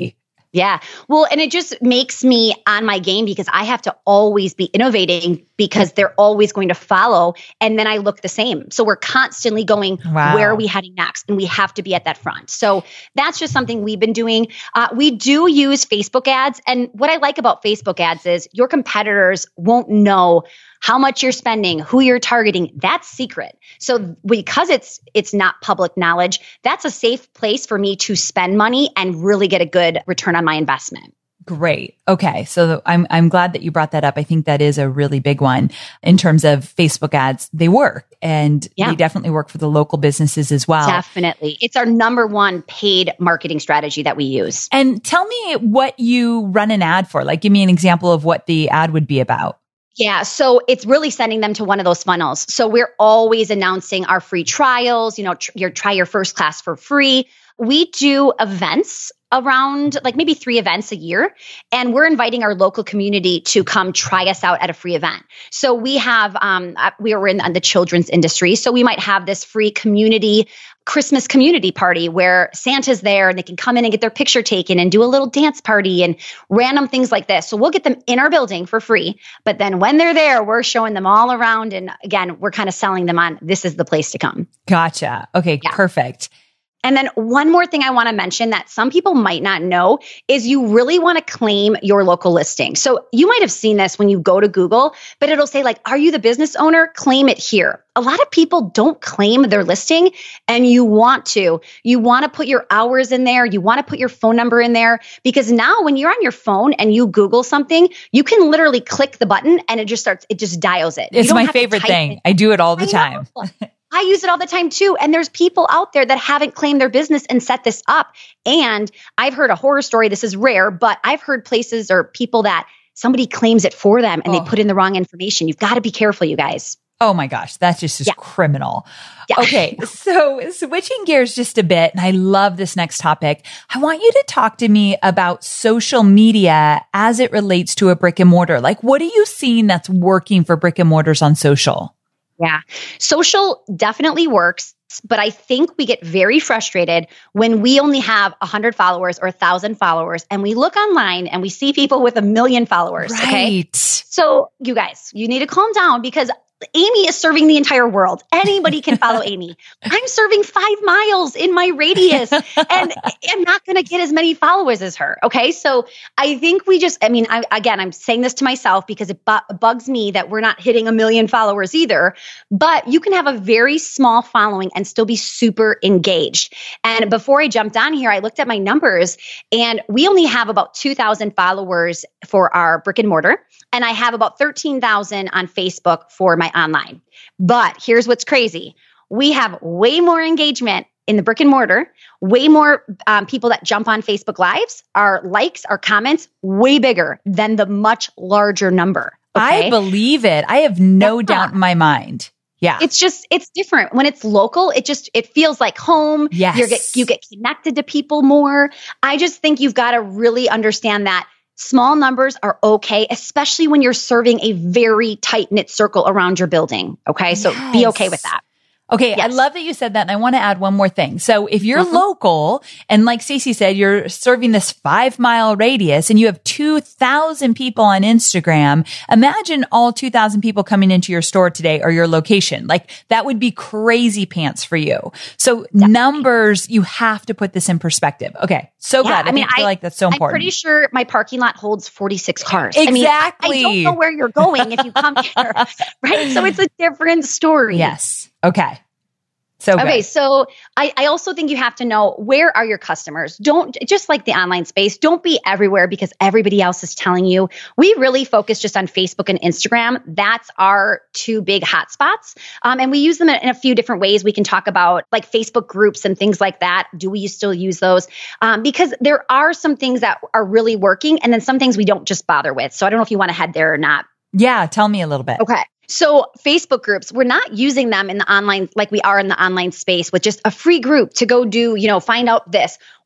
Speaker 2: Yeah. Well, and it just makes me on my game because I have to always be innovating because they're always going to follow. And then I look the same. So we're constantly going,
Speaker 1: Wow.
Speaker 2: where are we heading next? And we have to be at that front. So that's just something we've been doing. Uh, we do use Facebook ads. And what I like about Facebook ads is your competitors won't know how much you're spending, who you're targeting. That's secret. So because it's it's not public knowledge, that's a safe place for me to spend money and really get a good return on my investment.
Speaker 1: Great. Okay. So I'm I'm glad that you brought that up. I think that is a really big one in terms of Facebook ads. They work and
Speaker 2: Yeah.
Speaker 1: they definitely work for the local businesses as well.
Speaker 2: Definitely. It's our number one paid marketing strategy that we use.
Speaker 1: And tell me what you run an ad for. Like, give me an example of what the ad would be about.
Speaker 2: Yeah. So it's really sending them to one of those funnels. So we're always announcing our free trials, you know, tr- your try your first class for free. We do events around like maybe three events a year. And we're inviting our local community to come try us out at a free event. So we have, um, we were in the children's industry. So we might have this free community Christmas community party where Santa's there and they can come in and get their picture taken and do a little dance party and random things like this. So we'll get them in our building for free. But then when they're there, we're showing them all around. And again, we're kind of selling them on this is the place to come.
Speaker 1: Gotcha. Okay,
Speaker 2: Yeah.
Speaker 1: perfect.
Speaker 2: And then one more thing I want to mention that some people might not know is you really want to claim your local listing. So you might have seen this when you go to Google, but it'll say like, are you the business owner? Claim it here. A lot of people don't claim their listing and you want to. You want to put your hours in there. You want to put your phone number in there because now when you're on your phone and you Google something, you can literally click the button and it just starts, it just dials it.
Speaker 1: It's my favorite thing. It. I do it all the
Speaker 2: I
Speaker 1: time.
Speaker 2: I use it all the time too. And there's people out there that haven't claimed their business and set this up. And I've heard a horror story. This is rare, but I've heard places or people that somebody claims it for them and
Speaker 1: Oh.
Speaker 2: they put in the wrong information. You've got to be careful, you guys.
Speaker 1: Oh my gosh, that's just is
Speaker 2: Yeah.
Speaker 1: criminal.
Speaker 2: Yeah.
Speaker 1: Okay, so switching gears just a bit, and I love this next topic. I want you to talk to me about social media as it relates to a brick and mortar. Like, what are you seeing that's working for brick and mortars on social?
Speaker 2: Yeah. Social definitely works, but I think we get very frustrated when we only have one hundred followers or one thousand followers and we look online and we see people with a million followers. Okay.
Speaker 1: Right.
Speaker 2: So you guys, you need to calm down because Amy is serving the entire world. Anybody can follow Amy. I'm serving five miles in my radius and I'm not going to get as many followers as her. Okay. So I think we just, I mean, I, again, I'm saying this to myself because it bu- bugs me that we're not hitting a million followers either, but you can have a very small following and still be super engaged. And before I jumped on here, I looked at my numbers and we only have about two thousand followers for our brick and mortar. And I have about thirteen thousand on Facebook for my online. But here's what's crazy. We have way more engagement in the brick and mortar, way more um, people that jump on Facebook Lives. Our likes, our comments, way bigger than the much larger number. Okay?
Speaker 1: I believe it. I have no
Speaker 2: Yeah.
Speaker 1: doubt in my mind. Yeah.
Speaker 2: It's just, it's different. When it's local, it just, it feels like home.
Speaker 1: Yes.
Speaker 2: You get, you get connected to people more. I just think you've got to really understand that small numbers are okay, especially when you're serving a very tight-knit circle around your building. Okay. So
Speaker 1: Yes.
Speaker 2: be okay with that.
Speaker 1: Okay, I
Speaker 2: Yes.
Speaker 1: love that you said that. And I want to add one more thing. So if you're
Speaker 2: Mhm.
Speaker 1: local and like Stacey said, you're serving this five mile radius and you have two thousand people on Instagram, imagine all two thousand people coming into your store today or your location. Like that would be crazy pants for you. So numbers, you have to put this in perspective. Okay. So
Speaker 2: Yeah,
Speaker 1: glad. I,
Speaker 2: I mean,
Speaker 1: mean, I feel
Speaker 2: I-
Speaker 1: like that's so
Speaker 2: I'm
Speaker 1: important.
Speaker 2: pretty sure my parking lot holds forty-six cars. I mean, I-
Speaker 1: Exactly.
Speaker 2: I don't know where you're going if you come here, right? So it's a different story.
Speaker 1: Yes. Okay. So good.
Speaker 2: Okay, so I, I also think you have to know where are your customers. Don't, just like the online space, don't be everywhere because everybody else is telling you. We really focus just on Facebook and Instagram. That's our two big hotspots. Um, and we use them in a few different ways. We can talk about like Facebook groups and things like that. Do we still use those? Um, because there are some things that are really working and then some things we don't just bother with. So I don't know if you want to head there or not.
Speaker 1: Yeah. Tell me a little bit.
Speaker 2: Okay. So Facebook groups, we're not using them in the online, like we are in the online space with just a free group to go do, you know, find out this.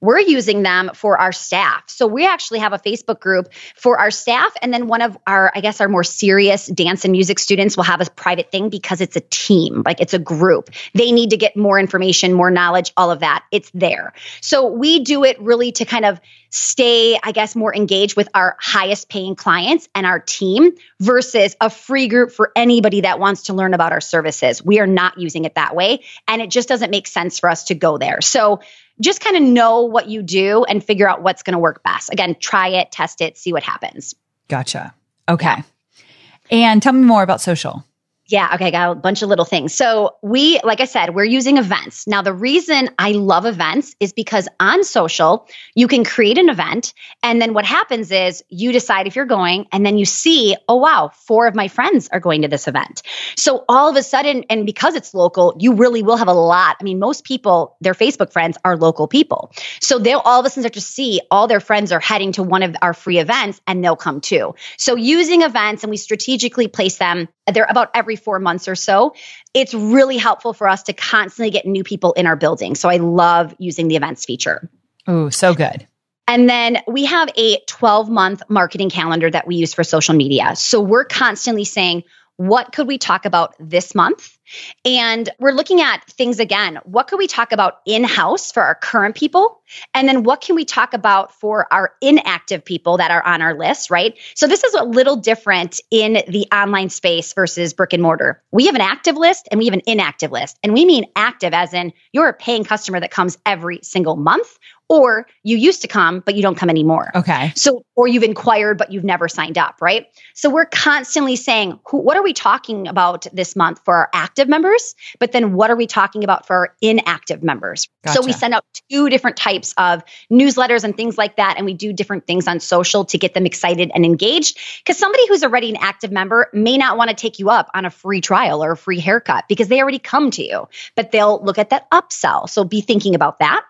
Speaker 2: we're using them for our staff. So we actually have a Facebook group for our staff. And then one of our, I guess, our more serious dance and music students will have a private thing because it's a team, like it's a group. They need to get more information, more knowledge, all of that. It's there. So we do it really to kind of stay, I guess, more engaged with our highest paying clients and our team versus a free group for anybody that wants to learn about our services. We are not using it that way. And it just doesn't make sense for us to go there. So just kind of know what you do and figure out what's going to work best. Again, try it, test it, see what happens.
Speaker 1: Gotcha. Okay. Yeah. And tell me more about social.
Speaker 2: Yeah. Okay. Got a bunch of little things. So we, like I said, we're using events. Now, the reason I love events is because on social, you can create an event. And then what happens is you decide if you're going and then you see, oh, wow, four of my friends are going to this event. So all of a sudden, and because it's local, you really will have a lot. I mean, most people, their Facebook friends are local people. So they'll all of a sudden start to see all their friends are heading to one of our free events and they'll come too. So using events, and we strategically place them, they're about every four months or so. It's really helpful for us to constantly get new people in our building. So I love using the events feature.
Speaker 1: Oh, so good.
Speaker 2: And then we have a twelve month marketing calendar that we use for social media. So we're constantly saying, what could we talk about this month? And we're looking at things again. What could we talk about in-house for our current people? And then what can we talk about for our inactive people that are on our list, right? So this is a little different in the online space versus brick and mortar. We have an active list and we have an inactive list. And we mean active as in you're a paying customer that comes every single month, or you used to come, but you don't come anymore.
Speaker 1: Okay.
Speaker 2: So, or you've inquired, but you've never signed up, right? So we're constantly saying, who, what are we talking about this month for our active members? But then what are we talking about for our inactive members?
Speaker 1: Gotcha.
Speaker 2: So we send out two different types of newsletters and things like that. And we do different things on social to get them excited and engaged. Because somebody who's already an active member may not want to take you up on a free trial or a free haircut because they already come to you, but they'll look at that upsell. So be thinking about that.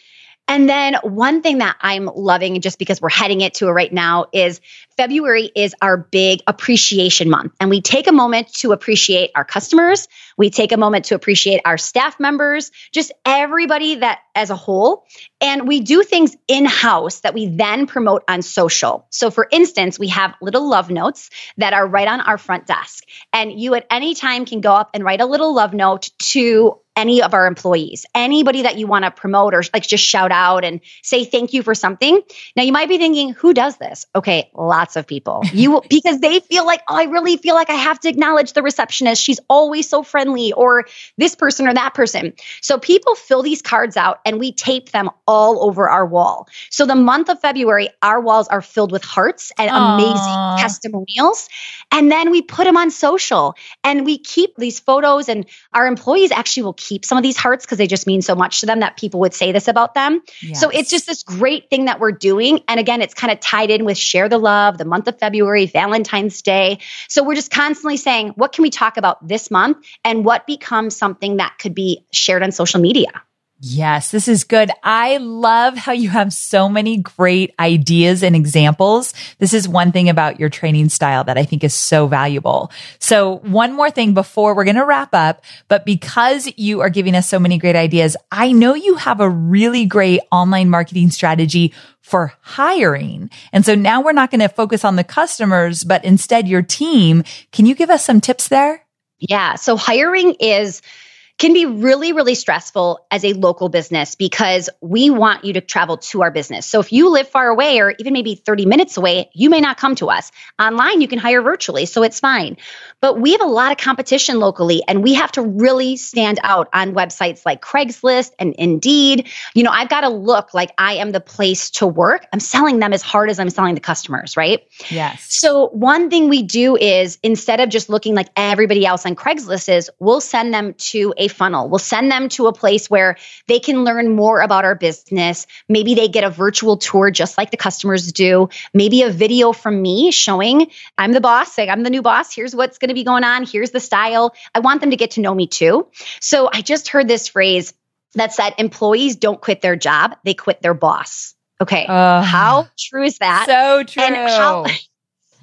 Speaker 2: And then one thing that I'm loving, just because we're heading it to it right now, is February is our big appreciation month. And we take a moment to appreciate our customers. We take a moment to appreciate our staff members, just everybody that as a whole. And we do things in-house that we then promote on social. So for instance, we have little love notes that are right on our front desk. And you at any time can go up and write a little love note to any of our employees, anybody that you want to promote or like just shout out and say thank you for something. Now you might be thinking, who does this? Okay, lots of people. You because they feel like, oh, I really feel like I have to acknowledge the receptionist. She's always so friendly, or this person or that person. So people fill these cards out and we tape them all over our wall. So the month of February, our walls are filled with hearts and
Speaker 1: Aww.
Speaker 2: amazing testimonials. And then we put them on social and we keep these photos, and our employees actually will keep some of these hearts because they just mean so much to them that people would say this about them.
Speaker 1: Yes.
Speaker 2: So it's just this great thing that we're doing. And again, it's kind of tied in with Share the Love, the month of February, Valentine's Day. So we're just constantly saying, what can we talk about this month and what becomes something that could be shared on social media?
Speaker 1: Yes, this is good. I love how you have so many great ideas and examples. This is one thing about your training style that I think is so valuable. So one more thing before we're going to wrap up, but because you are giving us so many great ideas, I know you have a really great online marketing strategy for hiring. And so now we're not going to focus on the customers, but instead your team. Can you give us some tips there?
Speaker 2: Yeah. So hiring is can be really, really stressful as a local business because we want you to travel to our business. So if you live far away or even maybe thirty minutes away, you may not come to us. Online, you can hire virtually, so it's fine. But we have a lot of competition locally, and we have to really stand out on websites like Craigslist and Indeed. You know, I've got to look like I am the place to work. I'm selling them as hard as I'm selling the customers, right?
Speaker 1: Yes.
Speaker 2: So one thing we do is instead of just looking like everybody else on Craigslist is, we'll send them to a funnel. We'll send them to a place where they can learn more about our business. Maybe they get a virtual tour just like the customers do. Maybe a video from me showing I'm the boss, like I'm the new boss. Here's what's going to be going on. Here's the style. I want them to get to know me too. So I just heard this phrase that said, employees don't quit their job. They quit their boss. Okay. Uh, how true is that?
Speaker 1: So true.
Speaker 2: And how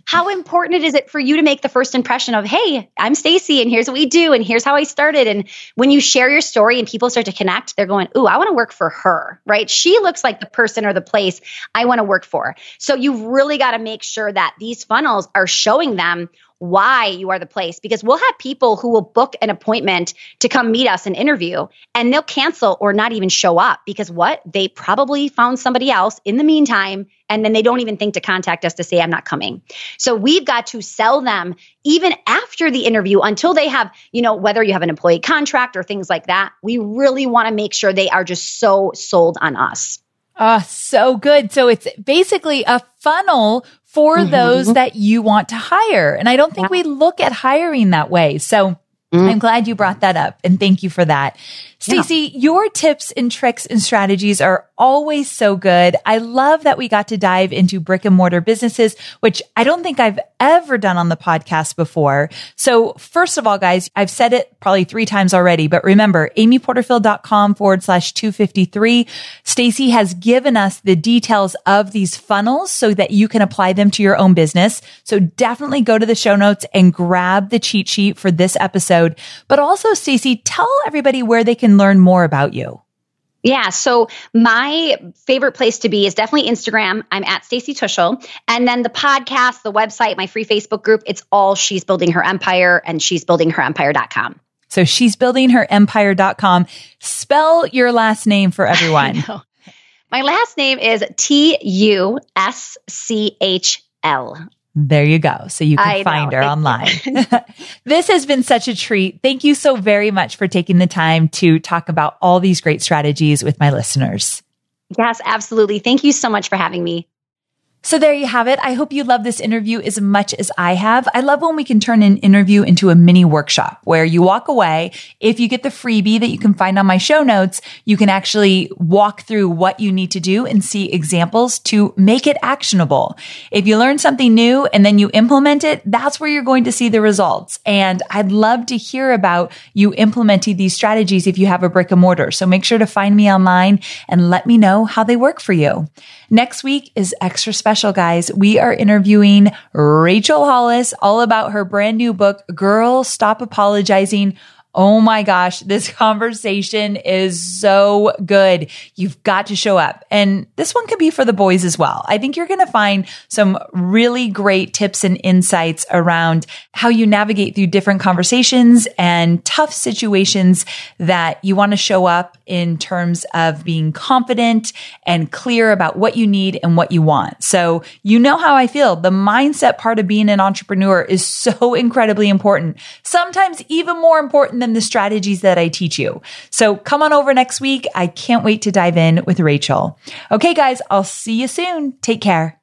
Speaker 2: how important is it for you to make the first impression of, hey, I'm Stacy and here's what we do and here's how I started. And when you share your story and people start to connect, they're going, ooh, I want to work for her, right? She looks like the person or the place I want to work for. So you've really got to make sure that these funnels are showing them why you are the place, because we'll have people who will book an appointment to come meet us and interview, and they'll cancel or not even show up because what? They probably found somebody else in the meantime, and then they don't even think to contact us to say, I'm not coming. So we've got to sell them even after the interview until they have, you know, whether you have an employee contract or things like that. We really want to make sure they are just so sold on us.
Speaker 1: Oh, so good. So it's basically a funnel for mm-hmm. those that you want to hire. And I don't think yeah. we look at hiring that way. So mm-hmm. I'm glad you brought that up. And thank you for that. Stacy, yeah. your tips and tricks and strategies are always so good. I love that we got to dive into brick and mortar businesses, which I don't think I've ever done on the podcast before. So first of all, guys, I've said it probably three times already, but remember, amyporterfield.com forward slash 253. Stacy has given us the details of these funnels so that you can apply them to your own business. So definitely go to the show notes and grab the cheat sheet for this episode. But also, Stacy, tell everybody where they can learn more about you.
Speaker 2: Yeah. So my favorite place to be is definitely Instagram. I'm at Stacy Tuschl. And then the podcast, the website, my free Facebook group, it's all She's Building Her Empire and she's building her empire dot com.
Speaker 1: So she's building her empire dot com. Spell your last name for everyone.
Speaker 2: My last name is T U S C H L.
Speaker 1: There you go. So you can I find know. her Thank online. This has been such a treat. Thank you so very much for taking the time to talk about all these great strategies with my listeners.
Speaker 2: Yes, absolutely. Thank you so much for having me.
Speaker 1: So there you have it. I hope you love this interview as much as I have. I love when we can turn an interview into a mini workshop where you walk away. If you get the freebie that you can find on my show notes, you can actually walk through what you need to do and see examples to make it actionable. If you learn something new and then you implement it, that's where you're going to see the results. And I'd love to hear about you implementing these strategies if you have a brick and mortar. So make sure to find me online and let me know how they work for you. Next week is extra special, guys. We are interviewing Rachel Hollis all about her brand new book, Girl, Stop Apologizing. Oh my gosh, this conversation is so good. You've got to show up. And this one could be for the boys as well. I think you're going to find some really great tips and insights around how you navigate through different conversations and tough situations that you want to show up in terms of being confident and clear about what you need and what you want. So you know how I feel. The mindset part of being an entrepreneur is so incredibly important, sometimes even more important than the strategies that I teach you. So come on over next week. I can't wait to dive in with Rachel. Okay, guys, I'll see you soon. Take care.